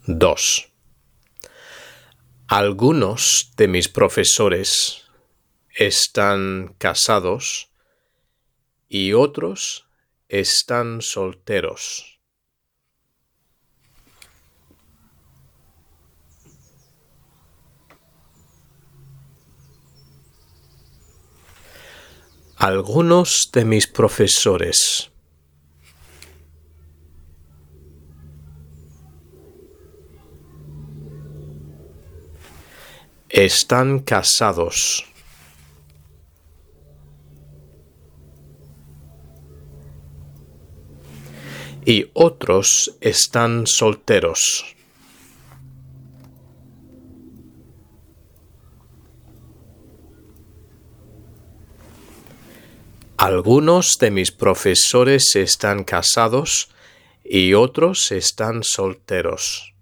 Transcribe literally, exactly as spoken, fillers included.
dos. Algunos de mis profesores están casados y otros están solteros. Algunos de mis profesores están casados y otros están solteros. Algunos de mis profesores están casados y otros están solteros.